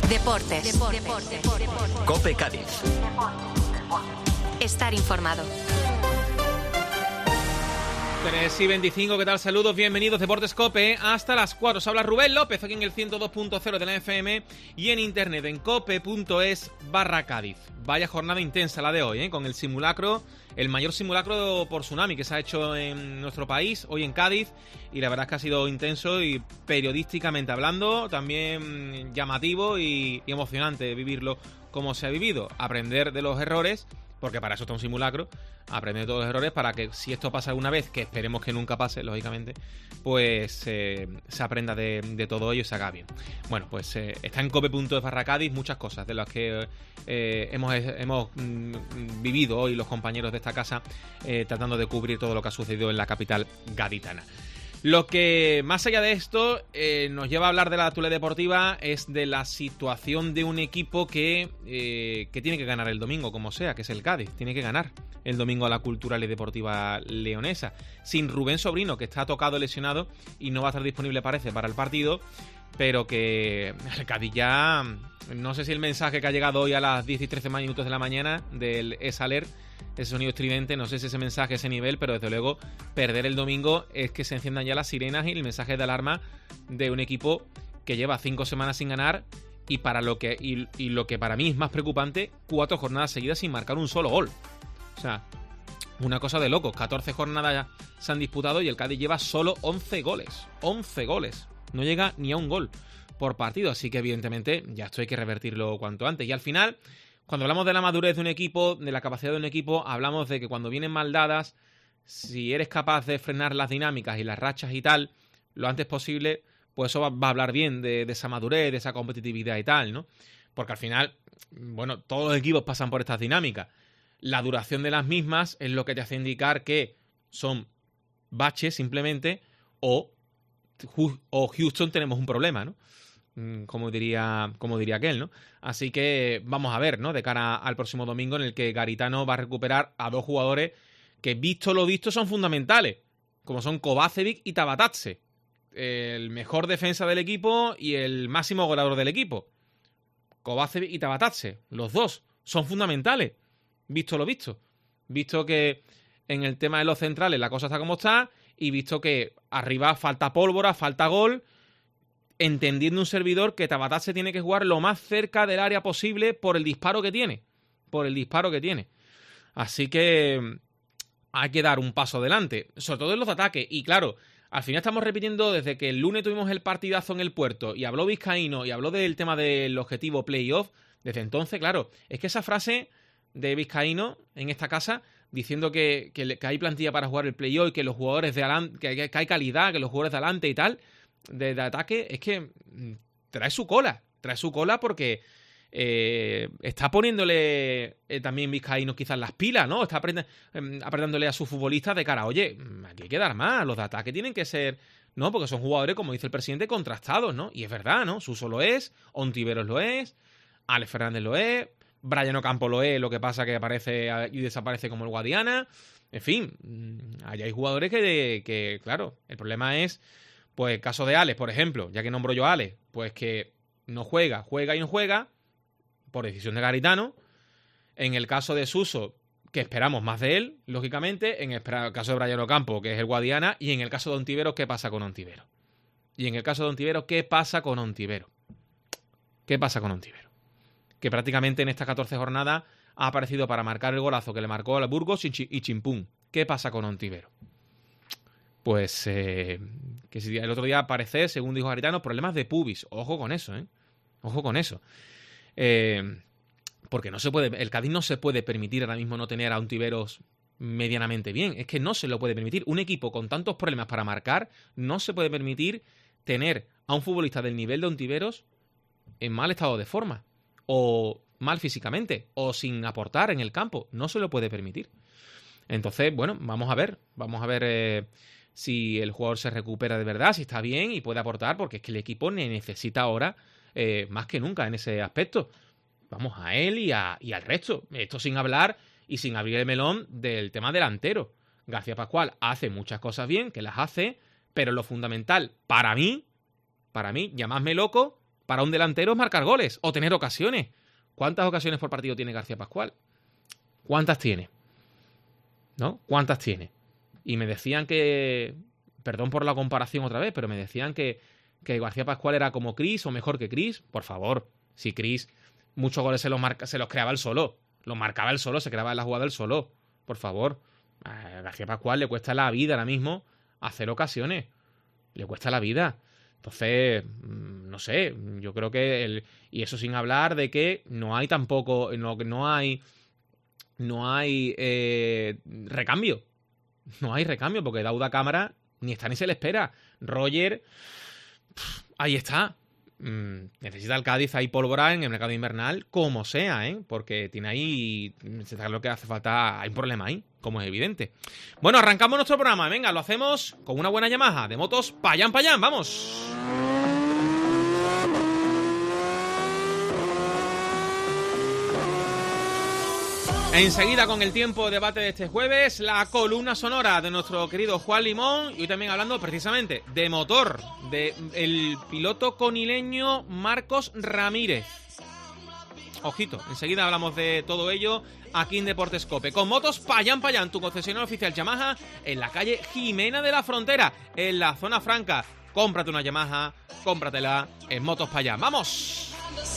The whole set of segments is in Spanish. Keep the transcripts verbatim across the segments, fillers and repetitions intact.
Deportes. Deportes. Deportes. Deportes. COPE Cádiz. Estar informado. tres y veinticinco, ¿qué tal? Saludos, bienvenidos, Deportes COPE, hasta las cuatro. Os habla Rubén López, aquí en el ciento dos punto cero de la F M y en internet en cope.es barra Cádiz. Vaya jornada intensa la de hoy, ¿eh? Con el simulacro, el mayor simulacro por tsunami que se ha hecho en nuestro país, hoy en Cádiz, y la verdad es que ha sido intenso y periodísticamente hablando, también llamativo y, y emocionante vivirlo como se ha vivido, aprender de los errores, porque para eso está un simulacro, aprender todos los errores para que si esto pasa alguna vez, que esperemos que nunca pase, lógicamente, pues eh, se aprenda de, de todo ello y se haga bien. Bueno, pues eh, está en cope.es barra Cádiz muchas cosas de las que eh, hemos, hemos mm, vivido hoy los compañeros de esta casa, eh, tratando de cubrir todo lo que ha sucedido en la capital gaditana. Lo que, más allá de esto, eh, nos lleva a hablar de la actualidad deportiva es de la situación de un equipo que, eh, que tiene que ganar el domingo, como sea, que es el Cádiz. Tiene que ganar el domingo a la Cultural y Deportiva Leonesa. Sin Rubén Sobrino, que está tocado lesionado y no va a estar disponible, parece, para el partido, pero que el Cádiz ya... No sé si el mensaje que ha llegado hoy a las diez y trece minutos de la mañana del ESALER, ese sonido estridente, no sé si ese mensaje, ese nivel, pero desde luego perder el domingo es que se enciendan ya las sirenas y el mensaje de alarma de un equipo que lleva cinco semanas sin ganar y para lo que y, y lo que para mí es más preocupante, cuatro jornadas seguidas sin marcar un solo gol. O sea, una cosa de locos. catorce jornadas se han disputado y el Cádiz lleva solo once goles. once goles. No llega ni a un gol por partido, así que evidentemente ya esto hay que revertirlo cuanto antes. Y al final, cuando hablamos de la madurez de un equipo, de la capacidad de un equipo, hablamos de que cuando vienen mal dadas, si eres capaz de frenar las dinámicas y las rachas y tal, lo antes posible, pues eso va, va a hablar bien de, de esa madurez, de esa competitividad y tal, ¿no? Porque al final, bueno, todos los equipos pasan por estas dinámicas. La duración de las mismas es lo que te hace indicar que son baches simplemente o, o Houston tenemos un problema, ¿no? Como diría, como diría aquel, ¿no? Así que vamos a ver, ¿no? De cara al próximo domingo, en el que Garitano va a recuperar a dos jugadores que, visto lo visto, son fundamentales, como son Kovacevic y Tabatatse, el mejor defensa del equipo y el máximo goleador del equipo. Kovacevic y Tabatatse, los dos, son fundamentales, visto lo visto. Visto que en el tema de los centrales la cosa está como está, y visto que arriba falta pólvora, falta gol, entendiendo un servidor que Tabatatse tiene que jugar lo más cerca del área posible por el disparo que tiene. Por el disparo que tiene. Así que hay que dar un paso adelante, sobre todo en los ataques. Y claro, al final estamos repitiendo desde que el lunes tuvimos el partidazo en el Puerto y habló Vizcaíno y habló del tema del objetivo playoff. Desde entonces, claro, es que esa frase de Vizcaíno en esta casa diciendo que, que, que hay plantilla para jugar el playoff y que los jugadores de adelante, que, que hay calidad, que los jugadores de adelante y tal... De, de ataque, es que trae su cola, trae su cola porque eh, está poniéndole eh, también Vizcaíno quizás las pilas, ¿no? Está aprend- eh, apretándole a sus futbolistas de cara, oye, aquí hay que dar más, los de ataque tienen que ser, ¿no? Porque son jugadores, como dice el presidente, contrastados, ¿no? Y es verdad, ¿no? Suso lo es, Ontiveros lo es, Alex Fernández lo es, Brian Ocampo lo es, lo que pasa que aparece y desaparece como el Guadiana, en fin, allá hay jugadores que, que claro, el problema es... Pues el caso de Alex, por ejemplo, ya que nombro yo a Alex, pues que no juega, juega y no juega, por decisión de Garitano. En el caso de Suso, que esperamos más de él, lógicamente. En el caso de Brian Ocampo, que es el Guadiana. Y en el caso de Ontiveros, ¿qué pasa con Ontiveros? Y en el caso de Ontiveros, ¿qué pasa con Ontiveros? ¿Qué pasa con Ontiveros? Que prácticamente en estas catorce jornadas ha aparecido para marcar el golazo que le marcó al Burgos y chimpún. ¿Qué pasa con Ontiveros? Pues eh, que si el otro día aparece, según dijo Garitano, problemas de pubis. Ojo con eso, ¿eh? Ojo con eso. Eh, porque no se puede, el Cádiz no se puede permitir ahora mismo no tener a Ontiveros medianamente bien. Es que no se lo puede permitir. Un equipo con tantos problemas para marcar no se puede permitir tener a un futbolista del nivel de Ontiveros en mal estado de forma. O mal físicamente. O sin aportar en el campo. No se lo puede permitir. Entonces, bueno, vamos a ver. Vamos a ver... Eh, si el jugador se recupera de verdad, si está bien y puede aportar, porque es que el equipo necesita ahora eh, más que nunca en ese aspecto. Vamos a él y, a, y al resto. Esto sin hablar y sin abrir el melón del tema delantero. García Pascual hace muchas cosas bien, que las hace, pero lo fundamental para mí, para mí, llamadme loco, para un delantero es marcar goles o tener ocasiones. ¿Cuántas ocasiones por partido tiene García Pascual? ¿Cuántas tiene? ¿No? ¿Cuántas tiene? Y me decían que... Perdón por la comparación otra vez, pero me decían que, que García Pascual era como Cris o mejor que Cris. Por favor, si Cris muchos goles se los, marca, se los creaba él solo. Los marcaba él solo, se creaba en la jugada él solo. Por favor. A García Pascual le cuesta la vida ahora mismo hacer ocasiones. Le cuesta la vida. Entonces, no sé, yo creo que... El, y eso sin hablar de que no hay tampoco... No, no hay... No hay eh, recambio. No hay recambio porque Dauda Cámara ni está ni se le espera. Roger, pff, ahí está. Mm, necesita el Cádiz ahí pólvora en el mercado invernal, como sea, ¿eh? Porque tiene ahí... Lo que hace falta... Hay un problema ahí, como es evidente. Bueno, arrancamos nuestro programa. Venga, lo hacemos con una buena Yamaha de motos Payán Payán. ¡Vamos! Enseguida, con el tiempo de debate de este jueves, la columna sonora de nuestro querido Juan Limón, y hoy también hablando precisamente de motor, de el piloto conileño Marcos Ramírez. Ojito, enseguida hablamos de todo ello aquí en Deportes Cope. Con motos Payán Payán, tu concesionario oficial Yamaha, en la calle Jimena de la Frontera, en la zona franca. Cómprate una Yamaha, cómpratela en Motos Payán. ¡Vamos!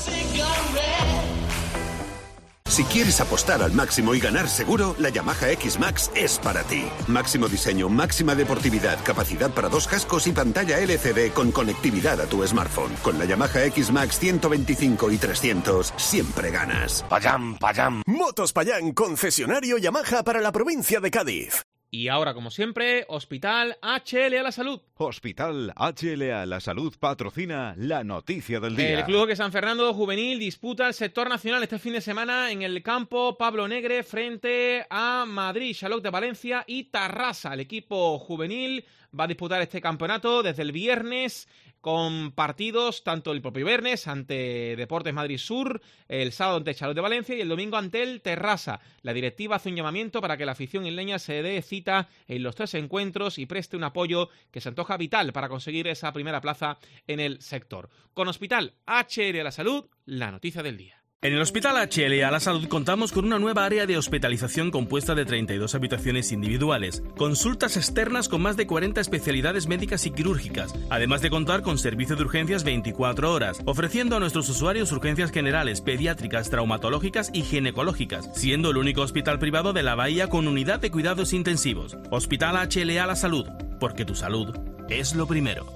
Si quieres apostar al máximo y ganar seguro, la Yamaha X-Max es para ti. Máximo diseño, máxima deportividad, capacidad para dos cascos y pantalla L C D con conectividad a tu smartphone. Con la Yamaha X-Max ciento veinticinco y trescientos, siempre ganas. Payán, Payán. Motos Payán, concesionario Yamaha para la provincia de Cádiz. Y ahora, como siempre, Hospital H L A La Salud. Hospital H L A La Salud patrocina la noticia del día. El Club Hockey San Fernando Juvenil disputa el sector nacional este fin de semana en el campo Pablo Negre frente a Madrid, Xaloc de Valencia y Tarrasa. El equipo juvenil va a disputar este campeonato desde el viernes, con partidos tanto el propio viernes ante Deportes Madrid Sur, el sábado ante Xaloc de Valencia y el domingo ante el Terrassa. La directiva hace un llamamiento para que la afición isleña se dé cita en los tres encuentros y preste un apoyo que se antoja vital para conseguir esa primera plaza en el sector. Con Hospital H L A La Salud, la noticia del día. En el Hospital H L A La Salud contamos con una nueva área de hospitalización compuesta de treinta y dos habitaciones individuales, consultas externas con más de cuarenta especialidades médicas y quirúrgicas, además de contar con servicio de urgencias veinticuatro horas, ofreciendo a nuestros usuarios urgencias generales, pediátricas, traumatológicas y ginecológicas, siendo el único hospital privado de la Bahía con unidad de cuidados intensivos. Hospital H L A La Salud, porque tu salud es lo primero.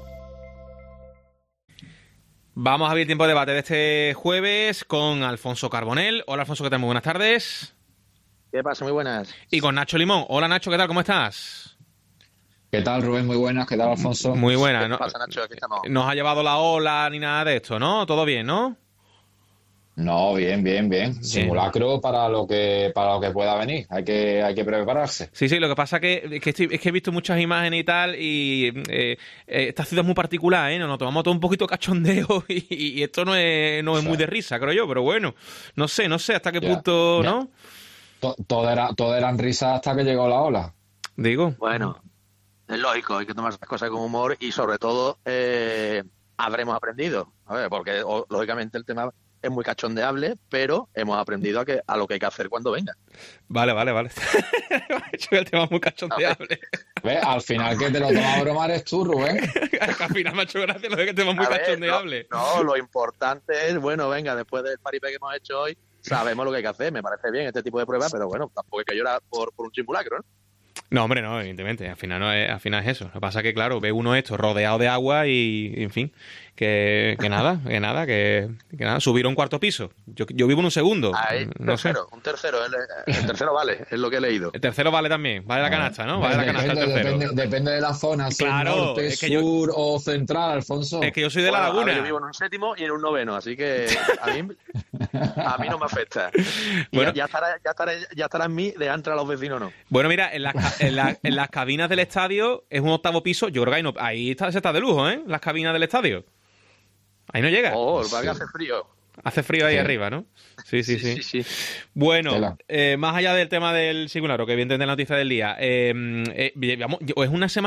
Vamos a abrir tiempo de debate de este jueves con Alfonso Carbonell. Hola, Alfonso, ¿qué tal? Muy buenas tardes. ¿Qué pasa? Muy buenas. Y con Nacho Limón. Hola, Nacho, ¿qué tal? ¿Cómo estás? ¿Qué tal, Rubén? Muy buenas. ¿Qué tal, Alfonso? Muy buenas. ¿Qué ¿no? pasa, Nacho? Aquí estamos. ¿No os ha llevado la ola ni nada de esto, no? ¿Todo bien, no? No, bien, bien, bien. bien. Simulacro para lo que para lo que pueda venir. Hay que hay que prepararse. Sí, sí. Lo que pasa que, es que, estoy, es que he visto muchas imágenes y tal y eh, eh, esta ciudad es muy particular, ¿eh? Nos, nos tomamos todo un poquito cachondeo y, y esto no es, no es muy de risa, creo yo. Pero bueno, no sé, no sé hasta qué ya, punto, ya. ¿no? Todo, todo, era, todo eran risas hasta que llegó la ola. Digo. Bueno, es lógico. Hay que tomar las cosas con humor y sobre todo eh, habremos aprendido. A ver, porque o, lógicamente el tema es muy cachondeable, pero hemos aprendido a que a lo que hay que hacer cuando venga. Vale, vale, vale. El tema es muy cachondeable. ¿Ves? Al final que te lo tomas a broma eres tú, Rubén. Al final me ha hecho gracia lo de que el tema es muy a cachondeable. Ver, no, no, lo importante es, bueno, venga, después del paripé que hemos hecho hoy, sabemos lo que hay que hacer. Me parece bien este tipo de pruebas, pero bueno, tampoco hay que llorar por, por un simulacro, ¿no? No, hombre, no, evidentemente. Al final, no es, al final es eso. Lo que pasa es que, claro, ve uno esto rodeado de agua y, en fin, que, que nada, que nada, que, que nada. Subir a un cuarto piso. Yo, yo vivo en un segundo. Ahí, no tercero, sé. Un tercero. El, el tercero vale, es lo que he leído. El tercero vale también. Vale la canasta, ¿no? Vale depende, la canasta el tercero. Depende, depende de la zona. Si claro, norte, es que sur yo, o central, Alfonso. Es que yo soy de bueno, la laguna. Ver, yo vivo en un séptimo y en un noveno, así que a mí, a mí no me afecta. Y bueno, ya, ya, estará, ya, estará, ya estará en mí de entrar a los vecinos, ¿no? Bueno, mira, en las, en, la, en las cabinas del estadio es un octavo piso. Yo creo que ahí, no, ahí está, se está de lujo, ¿eh? Las cabinas del estadio. Ahí no llega. Oh, va que hace frío. Hace frío ahí sí. arriba, ¿no? Sí, sí, sí. sí. sí, sí. Bueno, eh, más allá del tema del simulacro, que bien entender la noticia del día, eh, eh, digamos, es una semana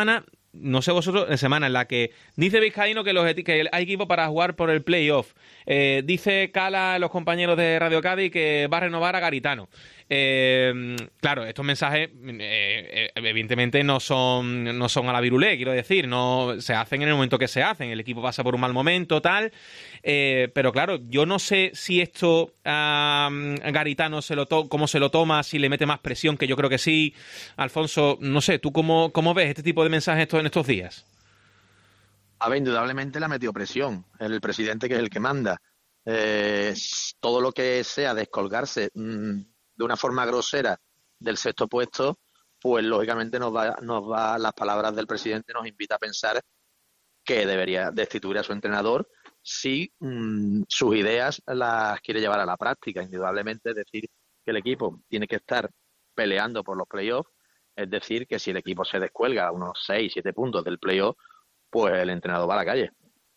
no sé vosotros, en semana en la que dice Vizcaíno que, los, que hay equipo para jugar por el playoff. Eh, dice Cala, los compañeros de Radio Cádiz, que va a renovar a Garitano. Eh, claro, estos mensajes eh, evidentemente no son no son a la virulé, quiero decir, no se hacen en el momento que se hacen, el equipo pasa por un mal momento, tal, eh, pero claro, yo no sé si esto a um, Garitano se lo to- cómo se lo toma, si le mete más presión, que yo creo que sí. Alfonso, no sé, ¿tú cómo, cómo ves este tipo de mensajes estos, en estos días? A ver, indudablemente le ha metido presión el presidente, que es el que manda. Eh, todo lo que sea descolgarse mmm, de una forma grosera del sexto puesto, pues lógicamente nos va, nos va, las palabras del presidente nos invita a pensar que debería destituir a su entrenador si mmm, sus ideas las quiere llevar a la práctica. Indudablemente, es decir, que el equipo tiene que estar peleando por los playoffs, es decir, que si el equipo se descuelga a unos seis, siete puntos del playoff, pues el entrenador va a la calle.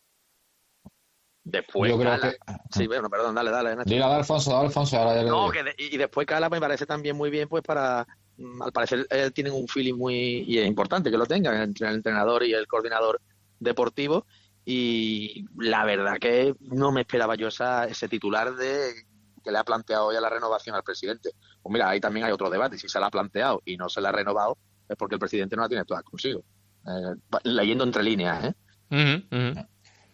Después Yo creo Cala... que... Sí, bueno, perdón, dale, dale. Nacho. Dile a Alfonso, dale Alfonso, ahora ya le No, digo. que de... y después Cala me parece también muy bien, pues para... Al parecer eh, tienen un feeling muy... Y es importante que lo tengan entre el entrenador y el coordinador deportivo. Y la verdad que no me esperaba yo esa, ese titular de que le ha planteado ya la renovación al presidente. Pues mira, ahí también hay otro debate. Si se la ha planteado y no se la ha renovado, es porque el presidente no la tiene toda consigo. Eh, leyendo entre líneas, ¿eh? Uh-huh, uh-huh.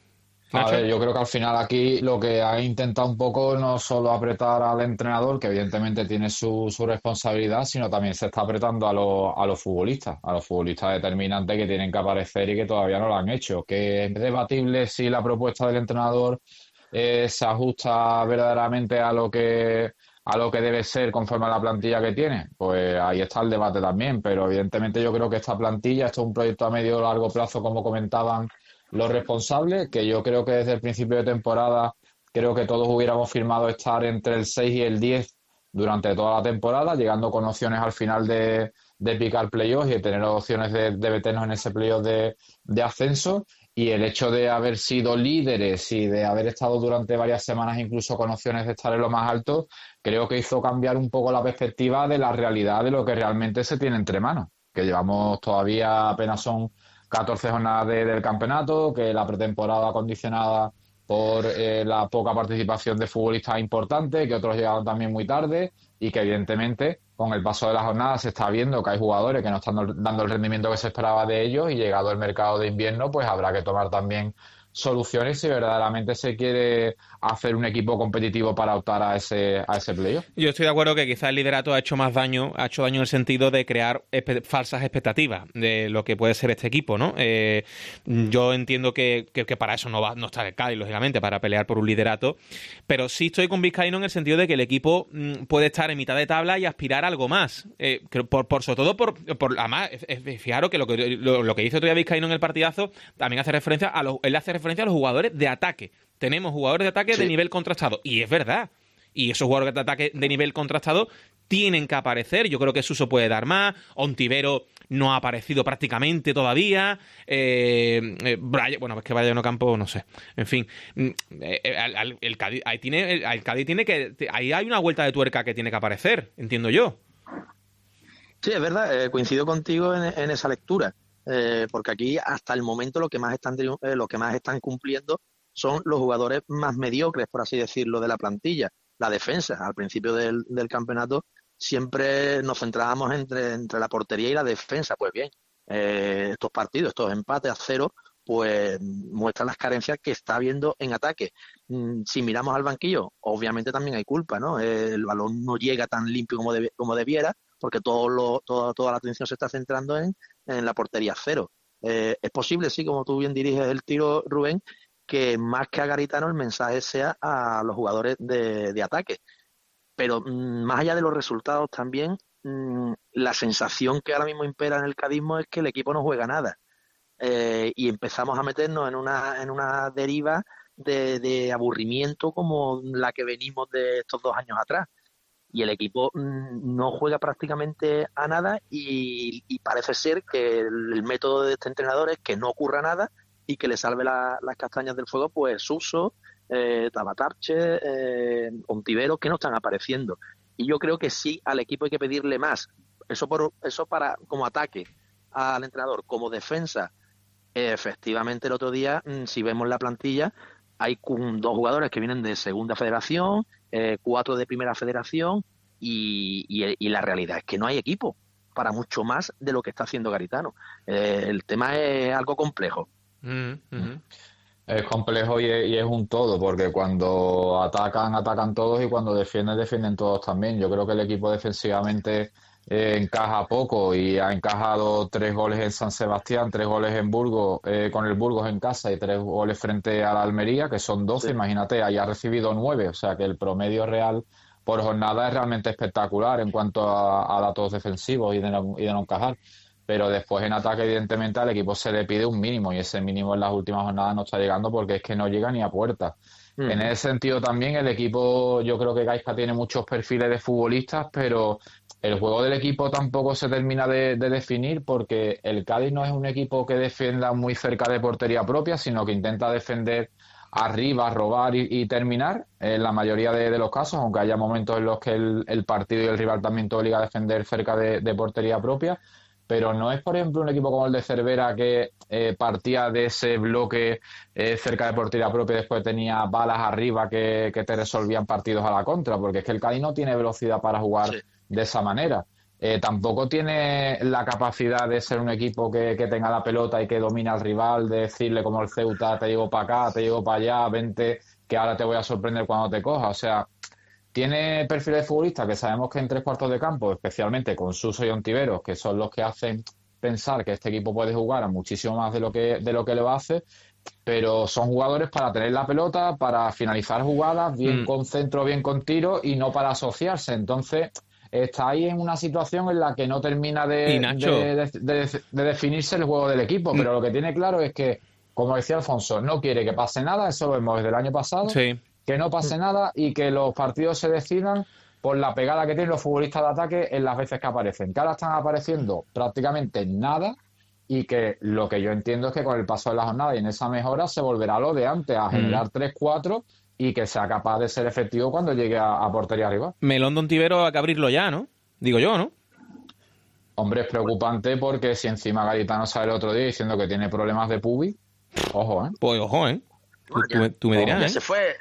A ver, yo creo que al final aquí lo que ha intentado un poco no solo apretar al entrenador, que evidentemente tiene su, su responsabilidad, sino también se está apretando a, los, a los futbolistas, a los futbolistas determinantes que tienen que aparecer y que todavía no lo han hecho. Que es debatible si la propuesta del entrenador eh, se ajusta verdaderamente a lo que a lo que debe ser conforme a la plantilla que tiene. Pues ahí está el debate también, pero evidentemente yo creo que esta plantilla, esto es un proyecto a medio o largo plazo, como comentaban los responsables, que yo creo que desde el principio de temporada creo que todos hubiéramos firmado estar entre el seis y el diez durante toda la temporada, llegando con opciones al final de, de picar playoffs y de tener opciones de, de meternos en ese playoff de, de ascenso. Y el hecho de haber sido líderes y de haber estado durante varias semanas incluso con opciones de estar en lo más alto, creo que hizo cambiar un poco la perspectiva de la realidad de lo que realmente se tiene entre manos, que llevamos todavía apenas son catorce jornadas de, del campeonato, que la pretemporada condicionada por eh, la poca participación de futbolistas importantes, que otros llegaron también muy tarde y que evidentemente con el paso de las jornadas se está viendo que hay jugadores que no están dando el rendimiento que se esperaba de ellos y llegado el mercado de invierno pues habrá que tomar también soluciones si verdaderamente se quiere hacer un equipo competitivo para optar a ese a ese playoff. Yo estoy de acuerdo que quizás el liderato ha hecho más daño, ha hecho daño en el sentido de crear espe- falsas expectativas de lo que puede ser este equipo, ¿no? Eh, yo entiendo que, que, que para eso no va no está el Cádiz, lógicamente, para pelear por un liderato, pero sí estoy con Vizcaíno en el sentido de que el equipo mmm, puede estar en mitad de tabla y aspirar a algo más. Eh, por, por sobre todo por, por además, fijaros que lo que lo, lo que dice todavía Vizcaíno en el partidazo también hace referencia a los, él hace referencia a los jugadores de ataque. Tenemos jugadores de ataque sí. de nivel contrastado. Y es verdad. Y esos jugadores de ataque de nivel contrastado tienen que aparecer. Yo creo que Suso puede dar más. Ontivero no ha aparecido prácticamente todavía. Eh, eh, Brian, bueno, es que Brian Ocampo, no sé. En fin. Eh, el, el, el Cádiz, ahí tiene, el, el Cádiz tiene que... Ahí hay una vuelta de tuerca que tiene que aparecer, entiendo yo. Sí, es verdad. Eh, coincido contigo en, en esa lectura. Eh, porque aquí hasta el momento lo que más están eh, lo que más están cumpliendo son los jugadores más mediocres, por así decirlo, de la plantilla. La defensa, al principio del, del campeonato siempre nos centrábamos entre, entre la portería y la defensa. Pues bien, eh, estos partidos, estos empates a cero, pues muestran las carencias que está habiendo en ataque. Mm, si miramos al banquillo, obviamente también hay culpa, ¿no? Eh, el balón no llega tan limpio como, debe, como debiera, porque todo lo, todo, toda la atención se está centrando en, en la portería cero. Eh, es posible, sí, como tú bien diriges el tiro, Rubén, que más que a Garitano el mensaje sea a los jugadores de, de ataque. Pero mmm, más allá de los resultados también, mmm, la sensación que ahora mismo impera en el cadismo es que el equipo no juega nada. Eh, y empezamos a meternos en una, en una deriva de, de aburrimiento como la que venimos de estos dos años atrás. Y el equipo mmm, no juega prácticamente a nada y, y parece ser que el, el método de este entrenador es que no ocurra nada y que le salve la, las castañas del fuego, pues Suso, eh, Tabatarche, eh, Ontivero, que no están apareciendo. Y yo creo que sí, al equipo hay que pedirle más. Eso por eso para como ataque al entrenador como defensa, efectivamente el otro día, si vemos la plantilla, hay dos jugadores que vienen de segunda federación, eh, cuatro de primera federación, y, y, y la realidad es que no hay equipo para mucho más de lo que está haciendo Garitano. Eh, el tema es algo complejo. Mm-hmm. Es complejo y es, y es un todo, porque cuando atacan, atacan todos, y cuando defienden, defienden todos también. Yo creo que el equipo defensivamente eh, encaja poco, y ha encajado tres goles en San Sebastián, tres goles en Burgos, eh, con el Burgos en casa, y tres goles frente a la Almería, que son doce, sí. Imagínate, ahí ha recibido nueve, o sea que el promedio real por jornada es realmente espectacular en cuanto a, a datos defensivos y de, no, y de no encajar. Pero después en ataque, evidentemente, al equipo se le pide un mínimo, y ese mínimo en las últimas jornadas no está llegando, porque es que no llega ni a puerta. Mm. En ese sentido también el equipo, yo creo que Gaisca tiene muchos perfiles de futbolistas, pero el juego del equipo tampoco se termina de, de definir, porque el Cádiz no es un equipo que defienda muy cerca de portería propia, sino que intenta defender arriba, robar y, y terminar en la mayoría de, de los casos, aunque haya momentos en los que el, el partido y el rival también te obliga a defender cerca de, de portería propia. Pero no es, por ejemplo, un equipo como el de Cervera, que eh, partía de ese bloque eh, cerca de portería propia y después tenía balas arriba que, que te resolvían partidos a la contra, porque es que el Cádiz no tiene velocidad para jugar sí. de esa manera. Eh, tampoco tiene la capacidad de ser un equipo que, que tenga la pelota y que domine al rival, de decirle como el Ceuta, te llevo para acá, te llevo para allá, vente, que ahora te voy a sorprender cuando te coja. O sea, tiene perfiles de futbolistas que sabemos que en tres cuartos de campo, especialmente con Suso y Ontiveros, que son los que hacen pensar que este equipo puede jugar a muchísimo más de lo que de lo que lo hace, pero son jugadores para tener la pelota, para finalizar jugadas, bien mm. con centro, bien con tiro, y no para asociarse. Entonces está ahí en una situación en la que no termina de, de, de, de, de definirse el juego del equipo, pero mm. lo que tiene claro es que, como decía Alfonso, no quiere que pase nada, eso lo vemos desde el año pasado. Sí. Que no pase nada y que los partidos se decidan por la pegada que tienen los futbolistas de ataque en las veces que aparecen. Que ahora están apareciendo prácticamente nada, y que lo que yo entiendo es que con el paso de la jornada y en esa mejora se volverá a lo de antes, a generar mm. tres cuatro y que sea capaz de ser efectivo cuando llegue a, a portería arriba. Melón de Ontiveros hay que abrirlo ya, ¿no? Digo yo, ¿no? Hombre, es preocupante, porque si encima Garitano sale el otro día diciendo que tiene problemas de pubi, ojo, ¿eh? Pues ojo, ¿eh? Bueno, tú, tú, tú me dirás, ya ¿eh? se fue...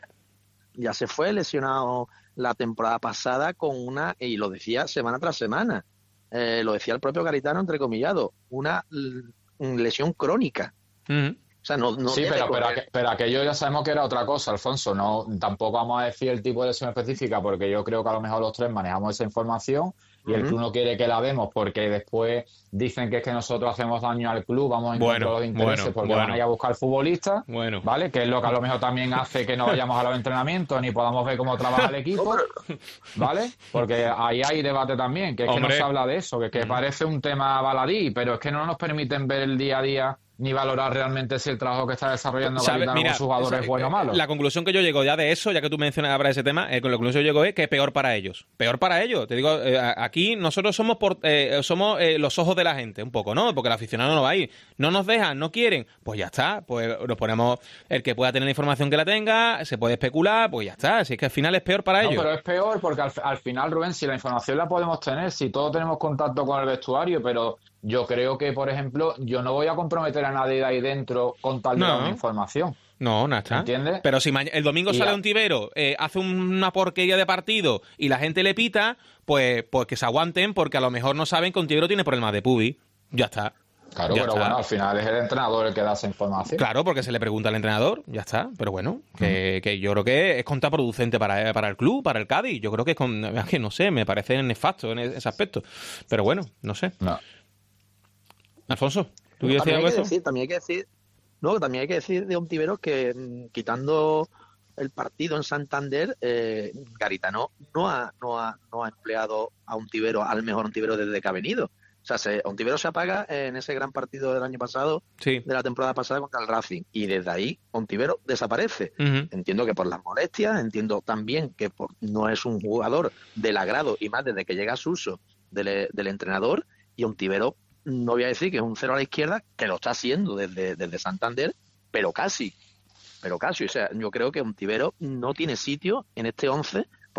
Ya se fue lesionado la temporada pasada con una, y lo decía semana tras semana, eh, lo decía el propio Garitano, entrecomillado, una l- lesión crónica. Uh-huh. O sea, no, no sí, pero, pero, aqu- pero aquello ya sabemos que era otra cosa, Alfonso. No, tampoco vamos a decir el tipo de lesión específica, porque yo creo que a lo mejor los tres manejamos esa información, y uh-huh. el club no quiere que la demos porque después dicen que es que nosotros hacemos daño al club, vamos en contra de los intereses, bueno, porque bueno. van a ir a buscar futbolistas, bueno. ¿vale? Que es lo que a lo mejor también hace que no vayamos a los entrenamientos ni podamos ver cómo trabaja el equipo, ¿vale? Porque ahí hay debate también, que es Hombre. que no se habla de eso, que, que uh-huh. parece un tema baladí, pero es que no nos permiten ver el día a día ni valorar realmente si el trabajo que está desarrollando Garitano con sus jugadores es bueno o malo. La conclusión que yo llego ya de eso, ya que tú mencionas ahora ese tema, eh, con la conclusión que yo llego es que es peor para ellos. Peor para ellos. Te digo, eh, aquí nosotros somos por, eh, somos eh, los ojos de la gente, un poco, ¿no? Porque el aficionado no va a ir. No nos dejan, no quieren, pues ya está. Pues nos ponemos, el que pueda tener la información que la tenga, se puede especular, pues ya está. Así es que al final es peor para no, ellos. Pero es peor porque al, al final, Rubén, si la información la podemos tener, si todos tenemos contacto con el vestuario, pero yo creo que, por ejemplo, yo no voy a comprometer a nadie de ahí dentro con tal de no. dar una información. No, nada está. ¿Entiendes? Pero si ma- el domingo y sale la... Ontiveros, eh, hace una porquería de partido y la gente le pita, pues, pues que se aguanten, porque a lo mejor no saben que Ontiveros tiene problemas de pubi. Ya está. Claro, ya pero está. bueno, al final es el entrenador el que da esa información. Claro, porque se le pregunta al entrenador, ya está. Pero bueno, que, uh-huh. que yo creo que es contraproducente para, para el club, para el Cádiz. Yo creo que es, con, es que no sé, me parece nefasto en ese aspecto. Pero bueno, no sé. No. Alfonso, ¿tú no, quieres decir algo de eso? Decir, también hay que decir, no, también hay que decir de Ontiveros que mmm, quitando el partido en Santander, eh, Garitano no ha, no ha, no ha empleado a Ontiveros, al mejor Ontiveros desde que ha venido. O sea, se, Ontiveros se apaga en ese gran partido del año pasado, sí. de la temporada pasada contra el Racing, y desde ahí Ontiveros desaparece. Uh-huh. Entiendo que por las molestias, entiendo también que por, no es un jugador del agrado, y más desde que llega a Suso del, del entrenador, y Ontiveros, no voy a decir que es un cero a la izquierda, que lo está haciendo desde, desde Santander, pero casi, pero casi. O sea, yo creo que Ontiveros no tiene sitio en este once, porque no,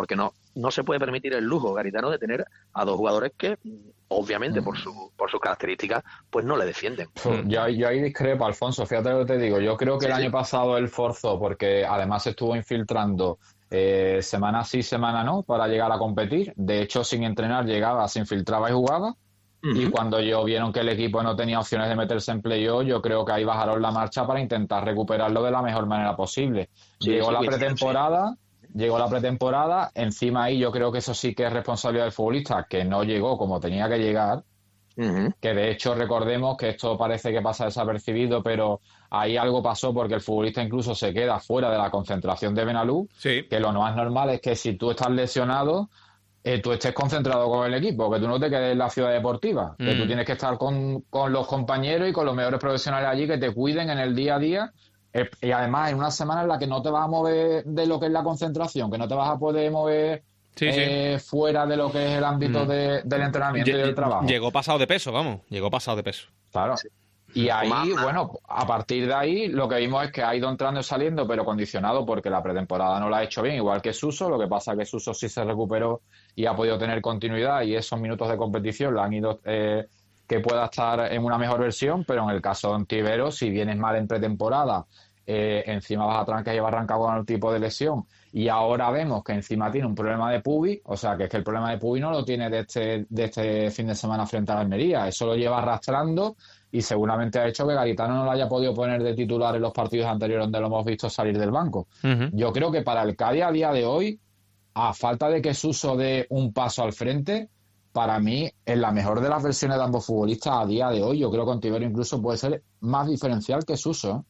no se puede permitir el lujo Garitano de tener a dos jugadores que, obviamente, por su por sus características, pues no le defienden. Yo, yo ahí discrepo, Alfonso, fíjate lo que te digo. Yo creo que sí, el sí. año pasado él forzó, porque además se estuvo infiltrando eh, semana sí, semana no, para llegar a competir. De hecho, sin entrenar llegaba, se infiltraba y jugaba. Uh-huh. Y cuando ellos vieron que el equipo no tenía opciones de meterse en playoff, yo creo que ahí bajaron la marcha para intentar recuperarlo de la mejor manera posible. Sí, Llegó sí, la pretemporada... Sí. Llegó la pretemporada, encima ahí yo creo que eso sí que es responsabilidad del futbolista, que no llegó como tenía que llegar, uh-huh. que de hecho recordemos que esto parece que pasa desapercibido, pero ahí algo pasó porque el futbolista incluso se queda fuera de la concentración de Benalú, sí. que lo más normal es que si tú estás lesionado, eh, tú estés concentrado con el equipo, que tú no te quedes en la ciudad deportiva, uh-huh. que tú tienes que estar con, con los compañeros y con los mejores profesionales allí que te cuiden en el día a día. Y además en una semana en la que no te vas a mover de lo que es la concentración, que no te vas a poder mover sí, eh, sí. fuera de lo que es el ámbito mm. de, del entrenamiento Ll- y del trabajo. Llegó pasado de peso, vamos, llegó pasado de peso. Claro. Sí. Y ahí, bueno, a partir de ahí lo que vimos es que ha ido entrando y saliendo, pero condicionado porque la pretemporada no la ha hecho bien, igual que Suso. Lo que pasa es que Suso sí se recuperó y ha podido tener continuidad, y esos minutos de competición le han ido... Eh, que pueda estar en una mejor versión, pero en el caso de Ontiveros, si vienes mal en pretemporada, eh, encima vas a tener que llevar arrancado con el tipo de lesión, y ahora vemos que encima tiene un problema de pubis, o sea que es que el problema de pubis no lo tiene de este, de este fin de semana frente a la Almería, eso lo lleva arrastrando y seguramente ha hecho que Garitano no lo haya podido poner de titular en los partidos anteriores donde lo hemos visto salir del banco. Uh-huh. Yo creo que para el Cádiz a día de hoy, a falta de que Suso dé un paso al frente, para mí, en la mejor de las versiones de ambos futbolistas a día de hoy, yo creo que Ontiveros incluso puede ser más diferencial que Suso.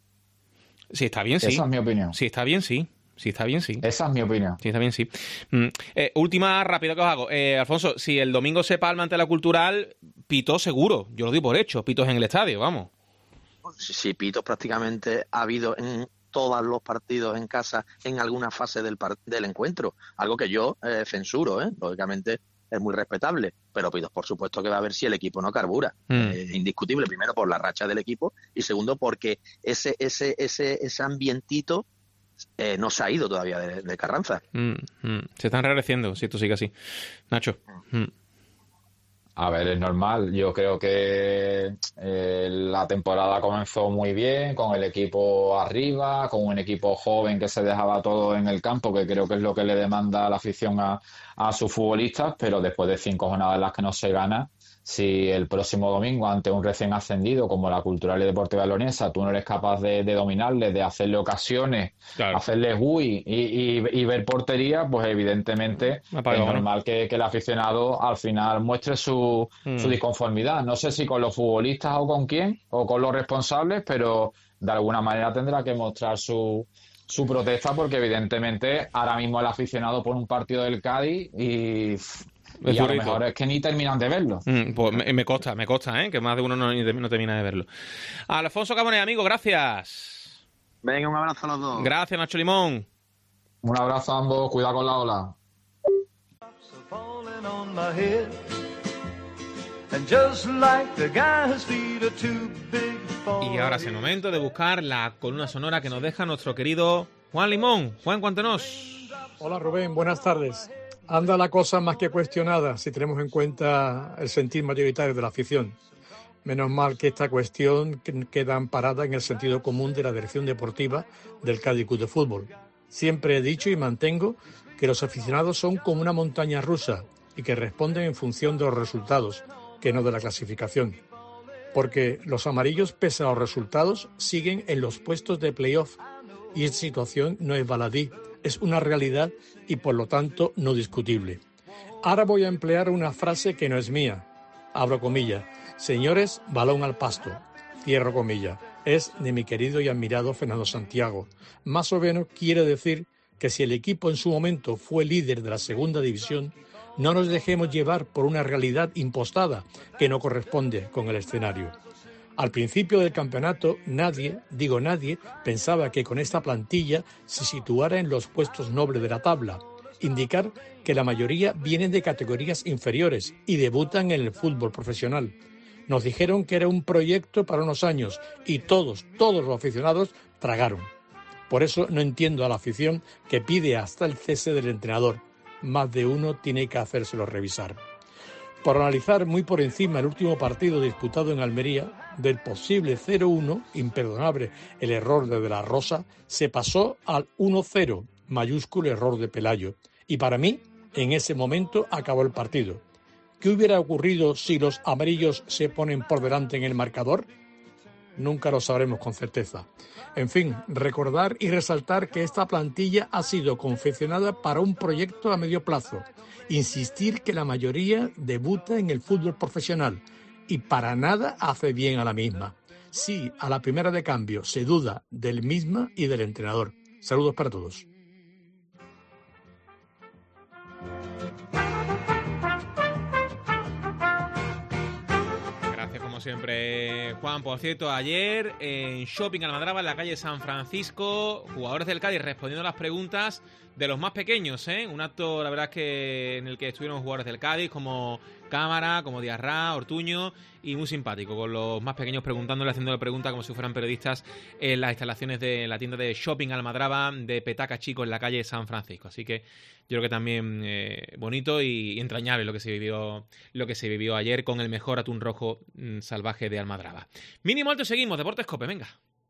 Si está bien, sí. Esa es mi opinión. Si está bien, sí. Si está bien, sí. Esa es mi opinión. Si está bien, sí. Mm, eh, última rápida que os hago. Eh, Alfonso, si el domingo se palma ante la Cultural, Pito seguro. Yo lo doy por hecho. Pitos en el estadio, vamos. Sí, sí, Pitos prácticamente ha habido en todos los partidos en casa en alguna fase del, par- del encuentro. Algo que yo eh, censuro, ¿eh? Lógicamente... es muy respetable, pero Pitos por supuesto que va a ver si el equipo no carbura. Mm. Eh, indiscutible, primero por la racha del equipo y segundo porque ese ese ese ese ambientito eh, no se ha ido todavía de, de Carranza. Mm, mm. Se están reagreciendo, si esto sigue así. Nacho. Mm. A ver, es normal. Yo creo que eh, la temporada comenzó muy bien, con el equipo arriba, con un equipo joven que se dejaba todo en el campo, que creo que es lo que le demanda la afición a, a sus futbolistas, pero después de cinco jornadas en las que no se gana, si el próximo domingo ante un recién ascendido como la Cultural y Deportiva Leonesa tú no eres capaz de, de dominarle, de hacerle ocasiones, claro. hacerle gui y, y, y ver portería, pues evidentemente Apago, es normal que, que el aficionado al final muestre su, mm. su disconformidad. No sé si con los futbolistas o con quién, o con los responsables, pero de alguna manera tendrá que mostrar su... su protesta, porque evidentemente ahora mismo el aficionado pone un partido del Cádiz y, y a lo mejor es que ni terminan de verlo. Mm, pues me, me consta, me consta, ¿eh? Que más de uno no, no termina de verlo. Alfonso Cabonet, amigo, gracias. Venga, un abrazo a los dos. Gracias, Nacho Limón. Un abrazo a ambos, cuidado con la ola. Y ahora es el momento de buscar la columna sonora que nos deja nuestro querido Juan Limón. Juan, cuéntanos. Hola Rubén, buenas tardes. Anda la cosa más que cuestionada si tenemos en cuenta el sentir mayoritario de la afición. Menos mal que esta cuestión queda amparada en el sentido común de la dirección deportiva del Cádiz Club de Fútbol. Siempre he dicho y mantengo que los aficionados son como una montaña rusa y que responden en función de los resultados, que no de la clasificación. Porque los amarillos, pese a los resultados, siguen en los puestos de playoff y esta situación no es baladí, es una realidad y por lo tanto no discutible. Ahora voy a emplear una frase que no es mía, abro comillas, señores, balón al pasto, cierro comillas, es de mi querido y admirado Fernando Santiago. Más o menos quiere decir que si el equipo en su momento fue líder de la segunda división, no nos dejemos llevar por una realidad impostada que no corresponde con el escenario. Al principio del campeonato, nadie, digo nadie, pensaba que con esta plantilla se situara en los puestos nobles de la tabla. Indicar que la mayoría vienen de categorías inferiores y debutan en el fútbol profesional. Nos dijeron que era un proyecto para unos años y todos, todos los aficionados tragaron. Por eso no entiendo a la afición que pide hasta el cese del entrenador. más de uno tiene que hacérselo revisar. Por analizar muy por encima el último partido disputado en Almería, del posible cero uno, imperdonable el error de De la Rosa, se pasó al uno cero, mayúsculo error de Pelayo. Y para mí, en ese momento acabó el partido. ¿Qué hubiera ocurrido si los amarillos se ponen por delante en el marcador? Nunca lo sabremos con certeza. En fin, recordar y resaltar que esta plantilla ha sido confeccionada para un proyecto a medio plazo. Insistir que la mayoría debuta en el fútbol profesional y para nada hace bien a la misma. Sí, a la primera de cambio se duda del misma y del entrenador. Saludos para todos. Siempre, Juan. Por cierto, ayer en Shopping Almadraba, en la calle San Francisco, jugadores del Cádiz respondiendo a las preguntas de los más pequeños, ¿eh? Un acto, la verdad, es que en el que estuvieron jugadores del Cádiz como Cámara, como Diarra, Ortuño, y muy simpático, con los más pequeños preguntándole, haciéndole preguntas como si fueran periodistas en las instalaciones de la tienda de Shopping Almadraba de Petaca Chico en la calle San Francisco. Así que yo creo que también eh, bonito y entrañable lo que se vivió lo que se vivió ayer con el mejor atún rojo mmm, salvaje de Almadraba. Mínimo alto, seguimos, Deportes Cope, venga.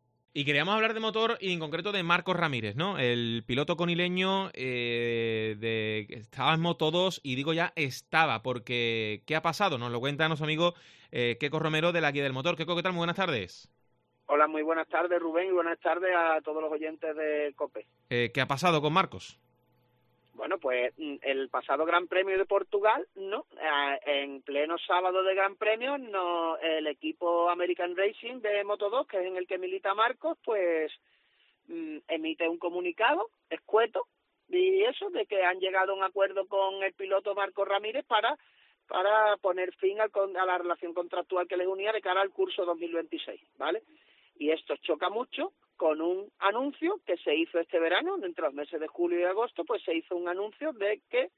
Y queríamos hablar de motor y en concreto de Marcos Ramírez, ¿no? El piloto conileño eh, de estaba en Moto dos y digo ya estaba porque ¿qué ha pasado? Nos lo cuenta nuestro amigo eh, Keco Romero de la Guía del Motor. Keco, ¿qué tal? Muy buenas tardes. Hola, muy buenas tardes, Rubén, y buenas tardes a todos los oyentes de COPE. Eh, ¿Qué ha pasado con Marcos? Bueno, pues el pasado Gran Premio de Portugal, no, en pleno sábado de Gran Premio, no, el equipo American Racing de Moto dos, que es en el que milita Marcos, pues mm, emite un comunicado escueto y eso, de que han llegado a un acuerdo con el piloto Marcos Ramírez para para poner fin al, a la relación contractual que les unía de cara al curso dos mil veintiséis, ¿vale? Y esto choca mucho con un anuncio que se hizo este verano, entre los meses de julio y agosto, pues se hizo un anuncio de que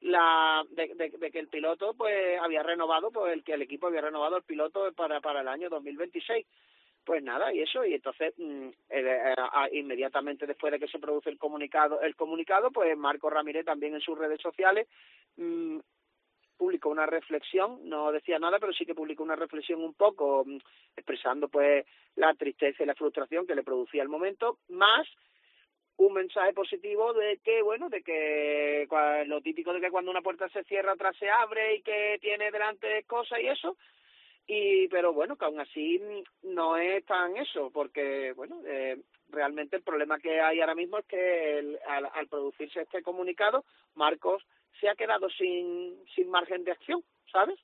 la de, de, de que el piloto pues había renovado, pues el que el equipo había renovado el piloto para para el año dos mil veintiséis. Pues nada, y eso, y entonces mmm, eh, eh, inmediatamente después de que se produce el comunicado, el comunicado, pues Marcos Ramírez también en sus redes sociales mmm, publicó una reflexión, no decía nada, pero sí que publicó una reflexión un poco mmm, expresando pues la tristeza y la frustración que le producía el momento, más un mensaje positivo de que, bueno, de que lo típico de que cuando una puerta se cierra atrás se abre y que tiene delante cosas y eso, y pero bueno, que aún así no es tan eso, porque, bueno, eh, realmente el problema que hay ahora mismo es que el, al, al producirse este comunicado, Marcos se ha quedado sin, sin margen de acción, ¿sabes?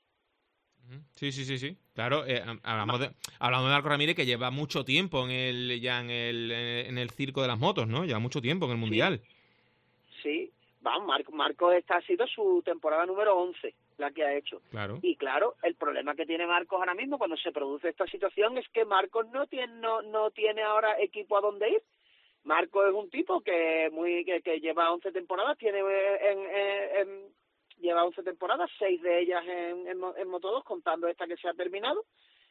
Sí, sí, sí, sí. Claro, eh, hablamos de hablamos de Marcos Ramírez, que lleva mucho tiempo en el ya en el en el circo de las motos, ¿no? Lleva mucho tiempo en el mundial. Sí, sí. Vamos, Marcos Marco, esta ha sido su temporada número once, la que ha hecho. Claro. Y claro, el problema que tiene Marcos ahora mismo cuando se produce esta situación es que Marcos no tiene no no tiene ahora equipo a dónde ir. Marcos es un tipo que muy que, que lleva once temporadas, tiene en, en, en lleva once temporadas, seis de ellas en, en, en Moto dos, contando esta que se ha terminado,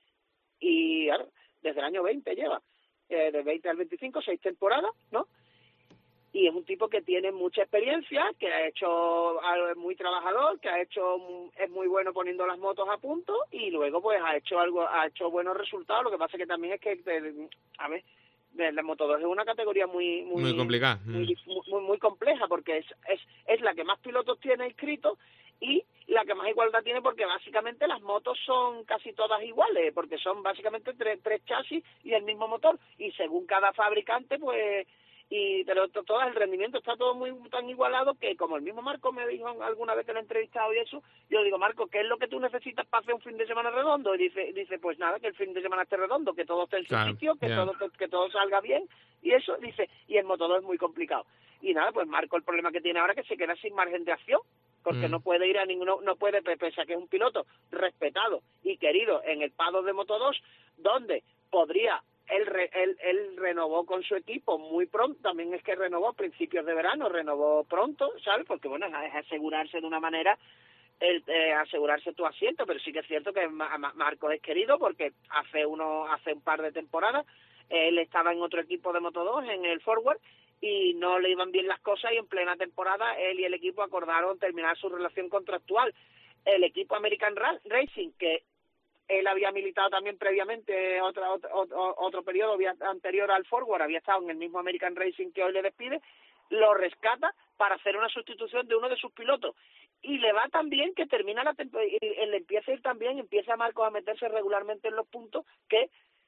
y claro, desde el año veinte lleva, eh, del veinte al veinticinco, seis temporadas, ¿no? Y es un tipo que tiene mucha experiencia, que ha hecho, es muy trabajador, que ha hecho, es muy bueno poniendo las motos a punto, y luego pues ha hecho algo, ha hecho buenos resultados. Lo que pasa que también es que, a ver, la Moto dos es una categoría muy muy, muy complicada, muy, muy, muy compleja, porque es, es es la que más pilotos tiene inscritos y la que más igualdad tiene, porque básicamente las motos son casi todas iguales, porque son básicamente tres, tres chasis y el mismo motor, y según cada fabricante pues y pero todo el rendimiento está todo muy tan igualado que, como el mismo Marco me dijo alguna vez que lo he entrevistado y eso, yo digo, Marco, ¿qué es lo que tú necesitas para hacer un fin de semana redondo? Y dice, dice pues nada, que el fin de semana esté redondo, que todo esté en su claro, sitio, que yeah. todo que todo salga bien, y eso, dice, y el Moto dos es muy complicado. Y nada, pues Marco, el problema que tiene ahora es que se queda sin margen de acción, porque mm. no puede ir a ninguno, no puede, pese a que es un piloto respetado y querido en el paddock de Moto dos, donde podría Él, re, él, él renovó con su equipo muy pronto, también es que renovó a principios de verano, renovó pronto, ¿sabes? Porque, bueno, es asegurarse de una manera, el, eh, asegurarse tu asiento, pero sí que es cierto que Marcos es querido porque hace uno hace un par de temporadas él estaba en otro equipo de Moto dos, en el Forward, y no le iban bien las cosas, y en plena temporada él y el equipo acordaron terminar su relación contractual. El equipo American Racing, que él había militado también previamente otra, otro, otro, otro periodo anterior al Forward, había estado en el mismo American Racing que hoy le despide, lo rescata para hacer una sustitución de uno de sus pilotos. Y le va tan bien que termina la temporada, y le empieza a ir tan bien, empieza Marcos a meterse regularmente en los puntos, que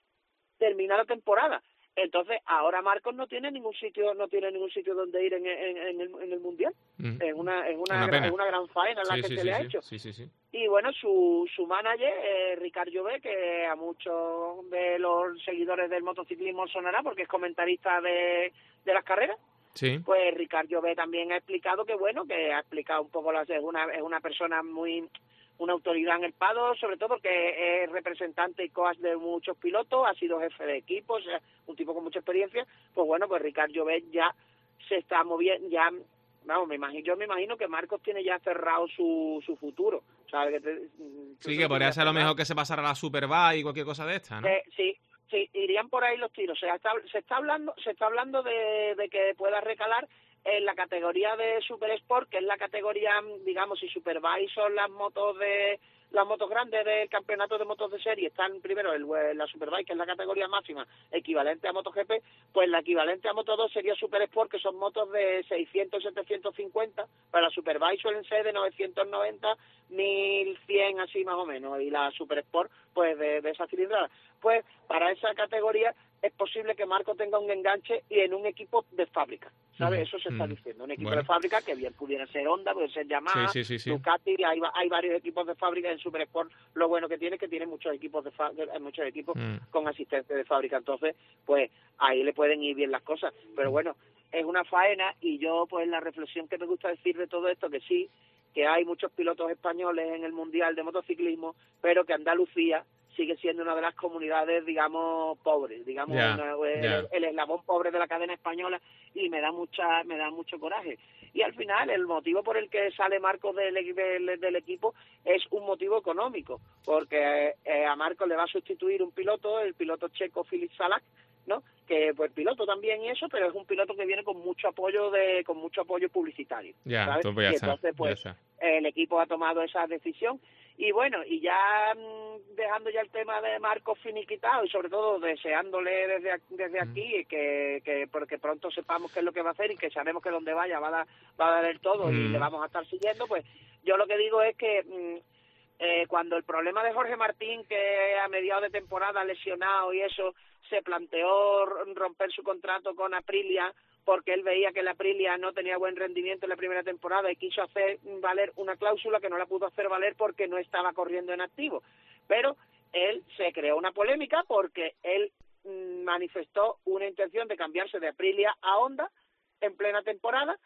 termina la temporada. Entonces ahora Marcos no tiene ningún sitio, no tiene ningún sitio donde ir en, en, en, el, en el mundial. Mm. Es una, es una, una, es una gran faena la sí, que sí, se sí, le ha sí. hecho. Sí, sí, sí. Y bueno, su su manager, eh, Ricard Llobet, que a muchos de los seguidores del motociclismo sonará porque es comentarista de, de las carreras. Sí. Pues Ricard Llobet también ha explicado que bueno, que ha explicado un poco, las, es una es una persona muy, una autoridad en el paddock, sobre todo porque es representante y coach de muchos pilotos, ha sido jefe de equipos, o sea, un tipo con mucha experiencia. Pues bueno, pues Ricard Llobet ya se está moviendo, ya, vamos, me imagino, yo me imagino que Marcos tiene ya cerrado su, su futuro. ¿Sabes? Que te, sí, que podría ser a lo mejor que se pasara a la Superbike y cualquier cosa de esta, ¿no? Eh, sí, sí, irían por ahí los tiros. O sea, está, se está hablando, se está hablando de, de que pueda recalar en la categoría de Super Sport, que es la categoría, digamos, si Superbike son las motos de las motos grandes del campeonato de motos de serie, están primero el, la Superbike, que es la categoría máxima equivalente a MotoGP, pues la equivalente a Moto dos sería Super Sport, que son motos de seiscientos, setecientos cincuenta, para la Superbike suelen ser de novecientos noventa, mil cien, así más o menos, y la Super Sport, pues de, de esa cilindrada. Pues para esa categoría es posible que Marco tenga un enganche y en un equipo de fábrica, ¿sabes? Mm, Eso se mm, está diciendo, un equipo bueno. de fábrica que bien pudiera ser Honda, puede ser Yamaha, sí, sí, sí, sí. Ducati, hay, hay varios equipos de fábrica en Super Sport. Lo bueno que tiene es que tiene muchos equipos de fábrica, muchos equipos mm. con asistente de fábrica, entonces pues ahí le pueden ir bien las cosas, pero bueno, es una faena. Y yo pues la reflexión que me gusta decir de todo esto, que sí, que hay muchos pilotos españoles en el Mundial de Motociclismo, pero que Andalucía sigue siendo una de las comunidades, digamos, pobres, digamos, yeah, una, el, yeah. el eslabón pobre de la cadena española, y me da mucha, me da mucho coraje. Y al final, el motivo por el que sale Marcos del, del, del equipo es un motivo económico, porque eh, a Marcos le va a sustituir un piloto, el piloto checo Filip Salak, ¿no? Que pues piloto también y eso, pero es un piloto que viene con mucho apoyo de con mucho apoyo publicitario, yeah, ¿sabes? Pues ya y está, entonces pues ya el equipo ha tomado esa decisión. Y bueno, y ya mmm, dejando ya el tema de Marcos finiquitado, y sobre todo deseándole desde desde mm. aquí que, que porque pronto sepamos qué es lo que va a hacer y que sabemos que donde vaya va a dar, va a dar el todo mm. y le vamos a estar siguiendo, pues yo lo que digo es que mmm, eh, cuando el problema de Jorge Martín, que a mediados de temporada lesionado y eso, se planteó romper su contrato con Aprilia, porque él veía que la Aprilia no tenía buen rendimiento en la primera temporada y quiso hacer valer una cláusula que no la pudo hacer valer porque no estaba corriendo en activo. Pero él se creó una polémica porque él mmm, manifestó una intención de cambiarse de Aprilia a Honda en plena temporada,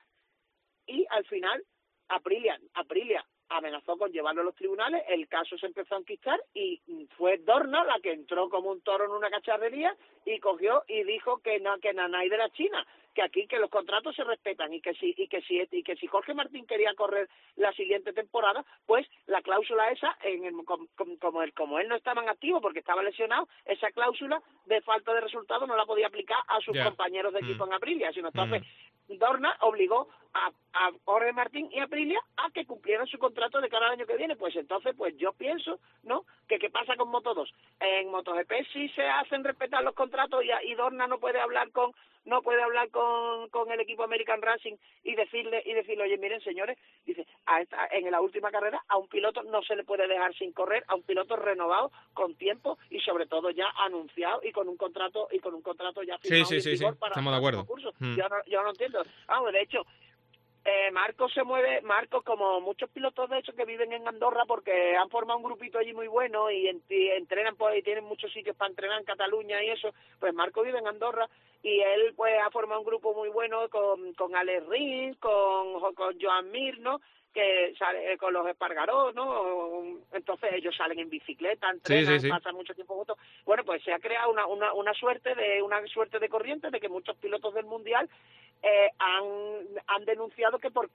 y al final Aprilia, Aprilia amenazó con llevarlo a los tribunales, el caso se empezó a enquistar y fue Dorna la que entró como un toro en una cacharrería y cogió y dijo que no, que nanay de la China, que aquí que los contratos se respetan y que si y que si y que si Jorge Martín quería correr la siguiente temporada, pues la cláusula esa, en el, como, como él como él no estaba en activo porque estaba lesionado, esa cláusula de falta de resultado no la podía aplicar a sus yeah. compañeros de equipo mm. en Aprilia, sino entonces mm. Dorna obligó a, a Jorge Martín y Aprilia a que cumplieran su contrato de cara al año que viene. Pues entonces, pues yo pienso, ¿no?, que qué pasa con Moto dos. En MotoGP sí se hacen respetar los contratos y, y Dorna no puede hablar con no puede hablar con, con el equipo American Racing y decirle y decirle oye, miren señores, dice, a esta, en la última carrera a un piloto no se le puede dejar sin correr, a un piloto renovado con tiempo y sobre todo ya anunciado y con un contrato y con un contrato ya firmado. Sí, sí, sí, sí. Para, estamos de acuerdo. Mm. Yo no yo no entiendo. Vamos, de hecho, Eh, Marcos se mueve, Marcos como muchos pilotos de hecho que viven en Andorra porque han formado un grupito allí muy bueno y, en, y entrenan pues, y tienen muchos sitios para entrenar en Cataluña y eso, pues Marcos vive en Andorra y él pues ha formado un grupo muy bueno con, con Alex Rins, con, con Joan Mir, ¿no?, que sale con los Espargaró, ¿no? Entonces ellos salen en bicicleta, entrenan, sí, sí, sí. pasan mucho tiempo juntos. Bueno, pues se ha creado una, una, una suerte de una suerte de corriente de que muchos pilotos del Mundial eh, han, han denunciado que por qué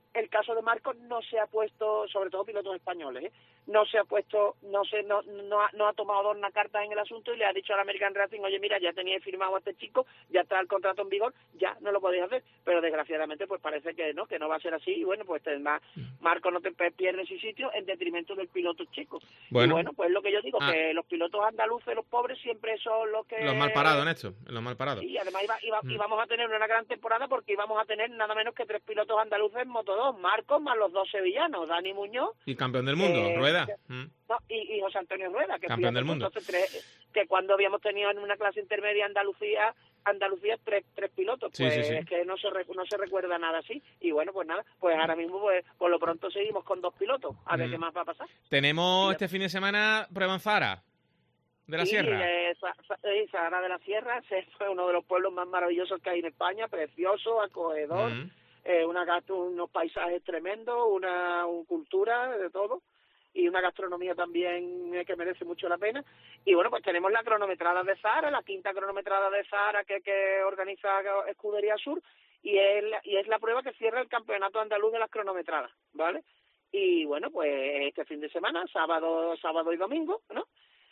el caso de Marcos no se ha puesto, sobre todo pilotos españoles, ¿eh? no se ha puesto, no se, no, no, ha, no ha tomado una carta en el asunto y le ha dicho al American Racing, oye, mira, ya teníais firmado a este chico, ya está el contrato en vigor, ya no lo podéis hacer, pero desgraciadamente pues parece que no, que no va a ser así, y bueno, pues tendrá, Marcos no te pierde su sitio en detrimento del piloto chico. Bueno, y bueno, pues lo que yo digo, ah. que los pilotos andaluces, los pobres, siempre son los que... Los mal parados, Néstor, los mal parados. Y además iba, iba, mm. íbamos a tener una gran temporada porque íbamos a tener nada menos que tres pilotos andaluces en Moto dos, Marcos más los dos sevillanos, Dani Muñoz... Y campeón del mundo, eh, Rueda. Mm. No, y, y José Antonio Rueda, que campeón del mundo. Entonces, tres, que cuando habíamos tenido en una clase intermedia Andalucía, Andalucía tres, tres pilotos, pues sí, sí, sí. es que no se no se recuerda nada así. Y bueno, pues nada, pues ahora mismo pues por lo pronto seguimos con dos pilotos, a ver mm. qué más va a pasar. Tenemos este fin de semana prueba en Zara de la sí, Sierra. Eh, Zara de la Sierra fue uno de los pueblos más maravillosos que hay en España, precioso, acogedor, mm. eh, una, unos paisajes tremendos, una, una cultura, de todo. Y una gastronomía también que merece mucho la pena. Y bueno, pues tenemos la cronometrada de Zara, la quinta cronometrada de Zara que, que organiza Escudería Sur, y es, la, y es la prueba que cierra el campeonato andaluz de las cronometradas, ¿vale? Y bueno, pues este fin de semana, sábado sábado y domingo, ¿no?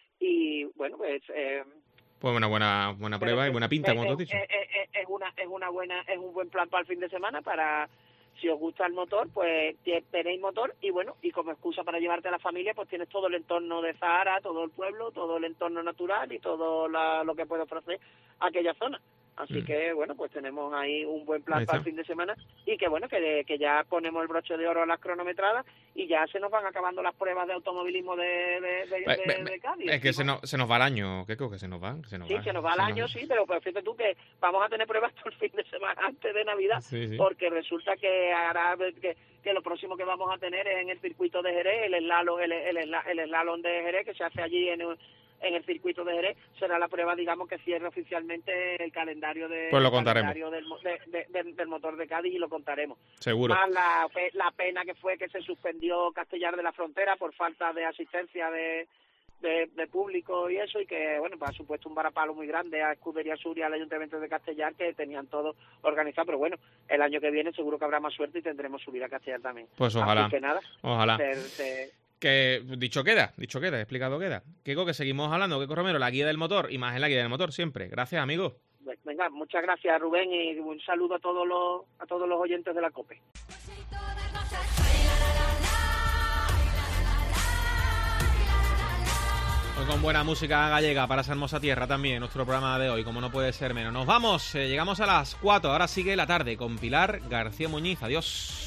Y bueno, pues... Eh, pues una buena buena prueba que, y buena pinta, es, como tú has dicho. Es, es, es, una, es, una buena, es un buen plan para el fin de semana para... Si os gusta el motor, pues tenéis motor y bueno, y como excusa para llevarte a la familia, pues tienes todo el entorno de Zahara, todo el pueblo, todo el entorno natural y todo la, lo que puede ofrecer aquella zona. Así mm. que, bueno, pues tenemos ahí un buen plan para el fin de semana y que, bueno, que, que ya ponemos el broche de oro a las cronometradas y ya se nos van acabando las pruebas de automovilismo de, de, de, be, de, be, de Cádiz. Es que se nos, se nos va el año, ¿qué creo que se nos va? Que se nos sí, va, se nos va el se año, nos... sí, pero pues fíjate tú que vamos a tener pruebas todo el fin de semana antes de Navidad, sí, sí. porque resulta que ahora que, que lo próximo que vamos a tener es en el circuito de Jerez, el slalom, el, el, el, el slalom de Jerez que se hace allí en un en el circuito de Jerez, será la prueba, digamos, que cierre oficialmente el calendario de pues lo contaremos. Calendario del, de, de, de, del motor de Cádiz y lo contaremos. Seguro. Más la, la pena que fue que se suspendió Castellar de la Frontera por falta de asistencia de, de, de público y eso, y que, bueno, pues ha supuesto un varapalo muy grande a Escudería Sur y al Ayuntamiento de Castellar, que tenían todo organizado, pero bueno, el año que viene seguro que habrá más suerte y tendremos subida a Castellar también. Pues ojalá. Así que nada. Ojalá. Se, se, Que dicho queda, dicho queda, explicado queda. Kiko, que seguimos hablando, Kiko Romero, la guía del motor y más en la guía del motor siempre. Gracias, amigo. Venga, muchas gracias, Rubén, y un saludo a todos los a todos los oyentes de la COPE. Hoy con buena música gallega para esa hermosa tierra también, nuestro programa de hoy, como no puede ser menos. Nos vamos, eh, llegamos a las cuatro, ahora sigue la tarde con Pilar García Muñiz. Adiós.